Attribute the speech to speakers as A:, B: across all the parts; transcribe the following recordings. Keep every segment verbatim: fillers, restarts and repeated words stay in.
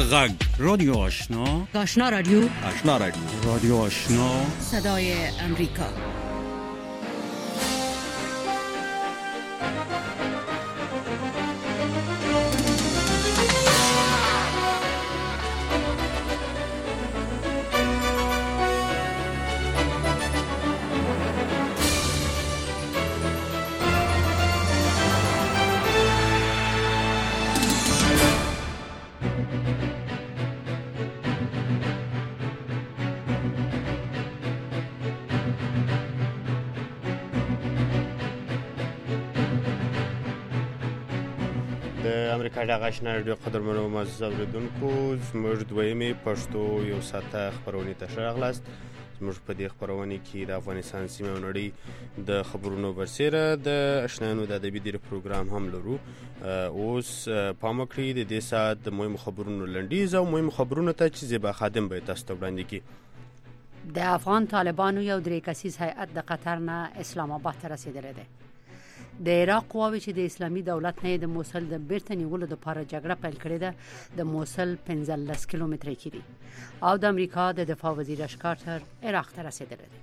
A: غږ رادیو آشنا
B: آشنا رادیو
A: آشنا رادیو رادیو آشنا
B: صدای امریکا.
C: امریکا د آشنا رادیو قدرمنو معزز اوریدونکو، زموږ دویمې پښتو یو ساعته خپرونې ته ښه راغلاست. زموږ په دې خپرونې کې د افغانستان سیمه او نړۍ د خبرونو برسېره د اشنایانو د ادبي دیر پروګرام هم لرو. اوس پام وکړئ د دې ساعت د مهمو خبرونو لنډیز او مهمو خبرونو ته چې زیبا خادم به تاسو ته وړاندې کړي.
B: د افغان طالبانو یو درې کسیز هیئت د قطر نه اسلام آباد ته رسیدلی دی. د عراق قواوې چې د اسلامي دولت نه د موصل د بیرته نیولو لپاره جګړه پیل کړې ده د موصل پنځلس کیلومتره کې دي او د امریکا د دفاع وزیر اش کارټر عراق ته رسیدلی دی.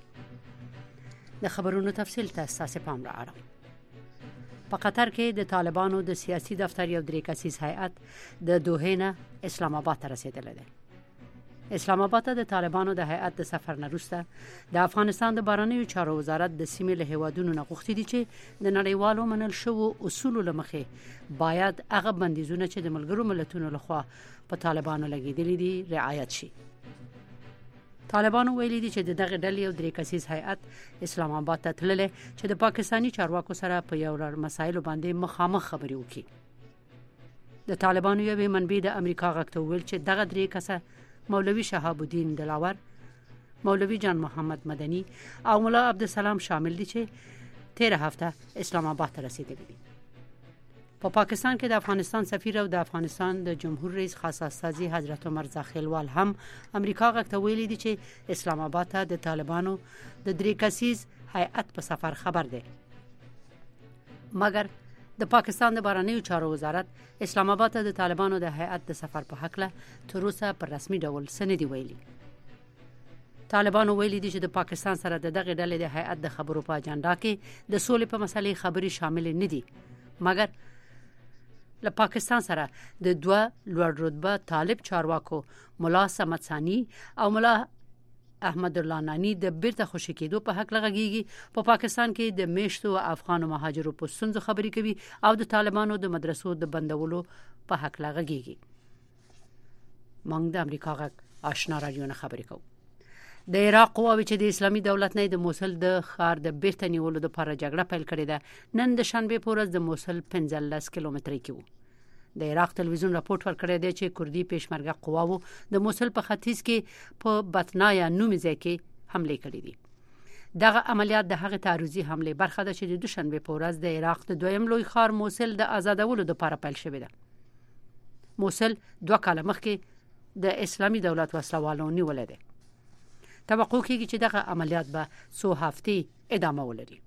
B: د خبرونو تفصیل ته ستاسو پام را اړوم. په قطر کې د طالبانو د سیاسي دفتر یو درې کسیز هیئت د دوحه نه اسلام آباد ته رسیدلی دی. اسلام آباد ته د طالبانو د هیئت د سفر نه وروسته د افغانستان د بهرنیو چارو وزارت د سیمې له هیوادونو نه غوښتي دي چې د نړیوالو منل شوو اصولو له مخې باید هغه بندیزونه چې د ملګرو ملتونو لخوا په طالبانو لګیدلي دي رعایت شي. طالبانو ویلي دي چې دغه ډلې یو درې کسیز هیئت اسلام آباد ته تللی چې د پاکستاني چارواکو سره په یو لړ مسایلو باندې مخامخ خبرې وکړي. د طالبانو یوې منبع د امریکا غږ ته وویل چې دغه درې کسه مولوی شهاب الدین دلاور، مولوی جان محمد مدني او مولا عبدالسلام شامل دي چې تیره هفته اسلام آباد ته رسیدلي دي. په پا پاکستان کې د افغانستان سفیر او د افغانستان د جمهور رئیس خاص استازي حضرت عمر زاخیلوال هم امریکا غږ ته ویلي دي چې اسلام آباد ته د طالبانو د درې کسیز هیئت په سفر خبر دی. مګر د پاکستان د بهرنیو چارو وزارت اسلام آباد ته د طالبانو د هیئت د سفر په حق له تر اوسه پر رسمي ډول څه نه دي ویلي. طالبانو ویلي دي چې د پاکستان سره د دغه ډلې د هیئت د خبرو په اجنډا کې د سولې په مسلې خبرې شامل نه دي، مګر له پاکستان سره د دوه لوړ رتبه طالب چارواکو مولا صمد ثانی او مولا احمد الله نانی د بیرته خوشی کېدو په حق لغږیږي. په پا پاکستان کې د میشتو افغان مهاجرو په ستونزو خبرې کوي او د طالبانو د مدرسو د بندولو په حق لغږیږي. موږ د امریکا غږ آشنا رادیو نه خبرې کوو. د عراق قواوې چې د اسلامي دولت نه د موصل د ښار د بیرته نیولو لپاره جګړه پیل کړې ده نن د شنبه په ورځ د موصل پنځلس کیلومتره کې وو. د عراق تلویزیون راپورټ ورکړی دی چې کردي پېشمرګه قواوو د موصل په ختیځ کې په بطنایا نومي ځای کې حمله کړې دي. دغه عملیات د هغه تعرضي حمله برخه ده چې د دوشنبه په ورځ د عراق د دویم لوی ښار موصل د آزادولو لپاره پیل شوې ده. موصل دوه کاله مخکې د اسلامي دولت وسلوالو نیولې ده. توقع کېږي چې دغه عملیات به څو هفتې ادامه ولري.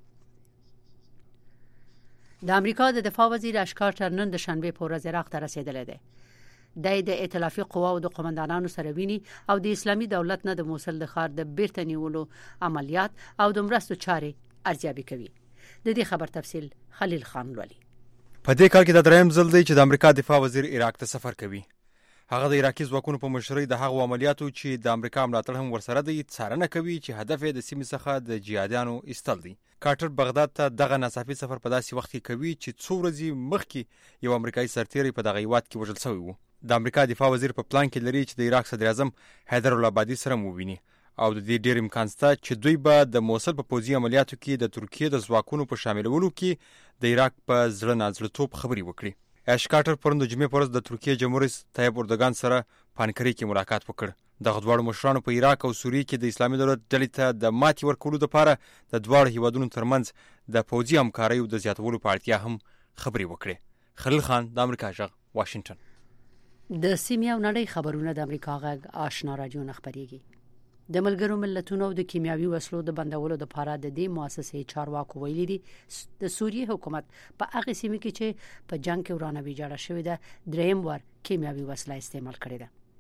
B: د امریکا د دفاع وزیر اش کارټر نن د شنبه په ورځ عراق ته رسیدلی دی. د د ائتلافي قواو د قومندانانو سره ویني او د اسلامي دولت نه د موصل د ښار د بیرته نیولو عملیات او د مرستو چارې ارزیابي کوي. د دې خبر تفصیل خلیل خان لولي.
D: په دې کال کې د دریم ځل دی چې د امریکا دفاع وزیر عراق ته سفر کوي. هغه د عراقي ځواکونو په مشرۍ د هغو عملیاتو چې د امریکا ملاتړ هم ورسره دی څارنه کوي چې هدف یې د سیمې څخه د جهادیانو ایستل دی. کارټر بغداد ته دغه ناڅاپي سفر په داسې وخت کې کوي چې څو ورځې مخکې یو امریکایي سرتیری په دغه هیواد کې وژل شوی و. د امریکا دفاع وزیر په پلان کې لري چې د عراق صدر اعظم حیدر العبادي سره وویني او د دې ډېر امکان شته چې دوی به د موصل په پوځي عملیاتو کې د ترکیې د ځواکونو په شاملولو کې د عراق په زړه نازړتوب خبرې وکړي. اش کارټر پرون د جمعې په ورځ د ترکیې جمهور رئیس طیب اردوغان سره په انکرې کې ملاقات وکړ. دغه دواړو مشرانو په عراق او سوریې کې د اسلامي دولت ډلې ته د ماتې ورکولو لپاره د دواړو هیوادونو ترمنځ د پوځي همکاریو د زیاتولو په اړتیا هم خبرې وکړې. خلیل خان، د امریکا غږ، واشنگټن.
B: د سیمې او نړۍ خبرونه د امریکا غږ آشنا رادیو نه خبرېږي. د ملګرو ملتونو د کیمیاوي وسلو د بندولو لپاره د دې مؤسسې چارواکو ویلي دي د سوریې حکومت په هغه سیمه کې چې په جنگ کې ورانه ویجاړه شوې ده دریم وار کیمیاوي وسله استعمال کړې ده.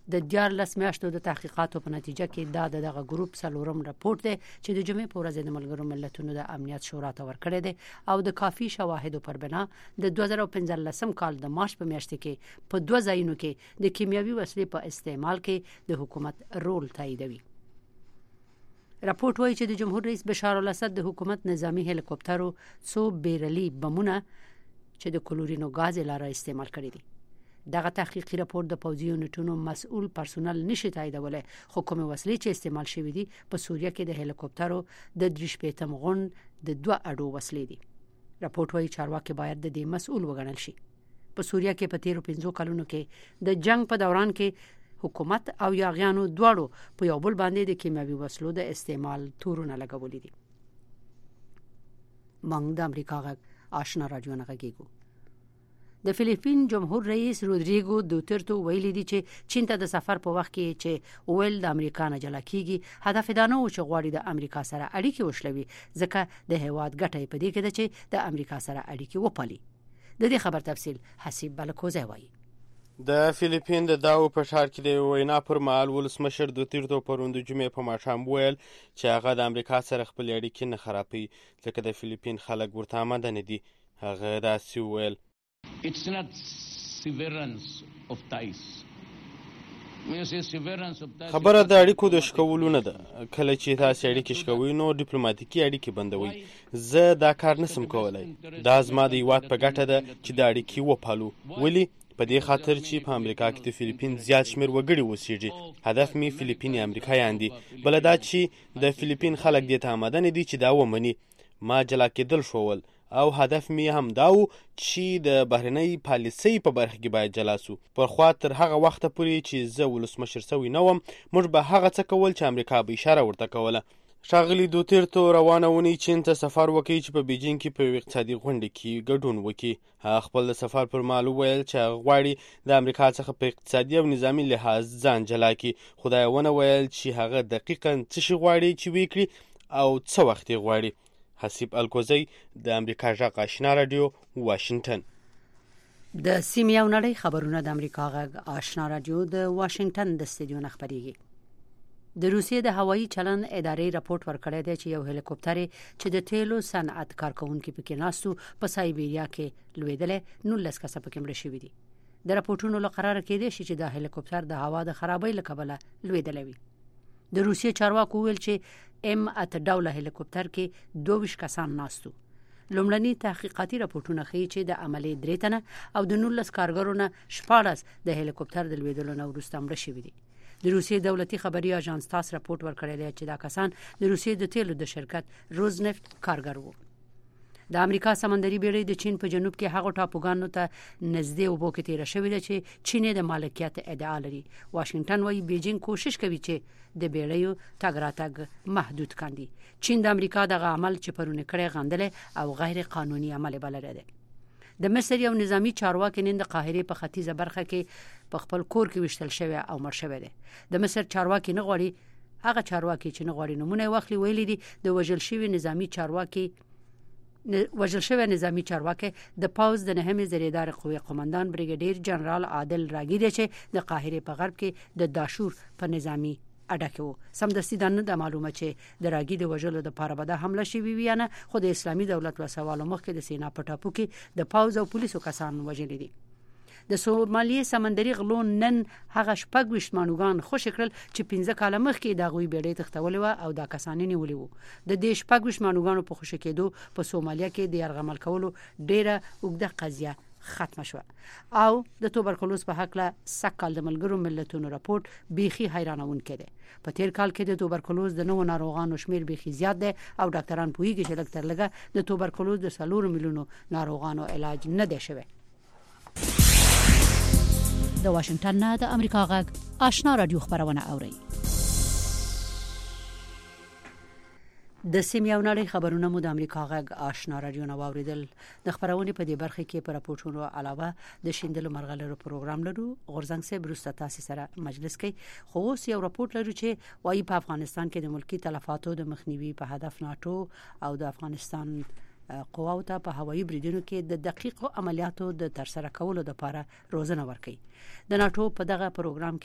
B: د دیارلس میاشتو د تحقیقاتو په نتیجه کې دا دغه ګروپ څلورم راپور دی چې د جمعې په ورځ د ملګرو ملتونو د امنیت شورا ته ورکړی دی او د کافي شواهدو پر بنا د دوه زره پنځلسم کال د مارچ په میاشت کې په دوه ځایونو کې د کیمیاوي وسلې په استعمال کې د حکومت رول تاییدوي. راپورټ وایي چې د جمهور رئیس بشار الاسد د حکومت نظامی هلیکوپټرو څو بیرلي بمونه چې د کلورینو غاز لاره استعمال کړي دي. دغه تحقیقي راپور د پوځي یونټونو مسؤل پرسونل نشي تاییدولای، خو کومه وسلې چې استعمال شوې دي په سوریه کې د هلیکوپټرو د درې شپېتم غونډ د دوه اډو وسلې دي. راپورټ وایي چارواکي باید د دې مسؤل وګڼل شي. په سوریه کې په تیرو پنځو کلونو کې د جنگ په دوران کې حکومت او یاغیانو دواړو په یو بل باندې د کیمیاوي وسلو د استعمال تورونه لګولي دي. موږ د امریکا غږ آشنا رادیو نه غږیږو. د فلیپین جمهور رئیس رودریګو دوترتو ویلي دي چې چین ته د سفر په وخت کې چې ویل د امریکا نه جلا کیږي هدف دا نه و چې غواړي د امریکا سره اړیکې وشلوي، ځکه د هیواد ګټه په دې کې ده چې د امریکا سره اړیکې وپالي. د دې خبر تفصیل حسیب بلکوزی وایي.
C: د فلیپین د داو په ښار کې د وینا پر مهال ولسمشر دوترتو پرون د جمعې په ماښام ویل چې هغه د امریکا سره خپل اړیکې نه خرابوي، ځکه د فلیپین خلک ورته آماده نه دي. هغه داسې ویل:
E: It's not severance of ties.
C: خبره د اړیکو د شکولو نه ده. کله چې تاسو اړیکې شکوئ نو ډیپلوماټیکي اړیکې بندوي. زه دا کار نسم کولای. دا زما د هیواد په ګټه ده چې د اړیکې وپالو. ولې؟ په دې خاطر چې په امریکا کې د فلیپین زیات شمیر وګړي اوسېږي. هدف می فلیپیني امریکایان دي. بل دا چې د فلیپین خلک دې ته آماده نه دي چې دا ومني. ما جلا کېدل شول او هدف می هم دا و چې د بهرنۍ پالیسۍ په برخه کې باید جلا سو. پر خوا تر هغه وخته پورې چې زه ولسمشر سوی نه وم موږ به هغه څه کول چې امریکا به اشاره ورته کوله. ښاغلي دوترتو روانه اونۍ چین ته سفر وکړي چې په بیجینګ کې په اقتصادي غونډه کې ګډون وکړي. هغه خپل د سفر پر مهال وویل چې هغه غواړي د امریکا څخه په اقتصادي او نظامي لحاظ ځان جلا کړي، خو دا یې ونه ویل چې هغه دقیقاً څه شي غواړي چې ویې کړي او څه وخت یې غواړي. حسیب الکوزی د امریکا غږ آشنا رادیو واشنگټن.
B: د سیمې او نړۍ خبرونه د امریکا غږ آشنا رادیو د واشنگټن د استودیو نه خبريږي. د روسیې د هوایي چلن ادارې راپورټ ورکړی دی چې یو هلیکوپټر چې د تیلو صنعت کارکونکو پکې ناستو په سایبیریا کې لویدلې نولس کسه پکې مړه شوي دي. د راپورټونو له قراره کېدی شي چې د هلیکوپټر د هوا د خرابۍ له کبله لویدلې وي. د روسیې چارواکو ویل چې ام اته ډوله هلیکوپټر کې دوه ویشت کسان ناستو. لومړني تحقیقاتي راپورټونه ښیي چې د عملي درې تنه او د نولس کارګرو نه شپاړس د هلیکوپټر د لویدلو نه وروسته مړه شوي دي. د روسیې دولتي خبري اژانس تاس راپورټ ورکړی دی چې دا کسان د روسیې د تیلو د شرکت روزنفت کارګر وو. د امریکا سمندري بیړۍ د چین په جنوب کې هغه ټاپوګانو ته نږدې اوبو کې تیره شوې ده چې چین د مالکیت ادعا لري. واشنگټن وايي بیجینګ کوشش کوي چې د بیړیو تګ راتګ محدود کاندي. چین د امریکا دغه عمل چې پرونه کړی غندل او غیر قانوني عمل بللی دی. د مصر یو نظامی چارواکي نن د قاهره په ختیځه برخه کې په خپل کور کې وشتل شوی او مړ شوی دی. د مصر چارواکي نه غواړي هغه چارواکي چې نه غواړي نمونه واخلي ویلي دي د وژل شوی نظامی چارواکي وژل شوی نظامی چارواکي د پاوز د نهمې زریدار قوې قومندان بریګیډیر جنرال عادل راګی دی چې د قاهره په غرب کې د داشور په نظامی اډه کې وو. سمدستي دا نه معلومه چې د راګی د وژلو د پاره به د حمله شوی وي نه، خو د اسلامي دولت وسوالو مخکې د سینا په ټاپو کې د پاوز او پولیسو کسان وژل دي. د سومالي سمندري غلو نن هغه شپږ ویشت مانوګان خوشی کړل چې پنځه کاله مخکې د غوي بیړۍ تختولې و او د کسان نیولې وو. د دې شپږ ویشت مانوګانو په خوشی کېدو په سومالیا کې د يرغمل کولو ډیره اوږده قضیه ختم شو او د توبرکلوز په حق له سکهال د ملګرو ملتونو راپورټ بيخي حیرانون کړي. په تیر کال کې د توبرکلوز د نوو ناروغانو شمیر بيخي زیات دی او ډاکټران پوهیږي چې لکه تر لګه د توبرکلوز د سلور میلیونو ناروغانو علاج نه دی شوی. د واشنگټن نه د امریکا غږ آشنا رادیو خبرونه اوري. د سیمې او نړۍ خبرونه مو د امریکا غږ آشنا رادیو نه واوریدل. د خبرونه په دې برخه کې پر راپورټونو علاوه د شیندلو مرغلرو پروګرام لرو. غورزنګ سه بروسته تاسو سره مجلس کوي. خو اوس یو راپورټ لرو چې وايي په افغانستان کې د ملکی تلفاتو د مخنیوي په هدف ناتو او د افغانستان قواو ته په هوایي بریدونو کې د دقیقو عملیاتو د ترسره کولو لپاره روزنه ورکړي. د ناتو په دغه پروګرام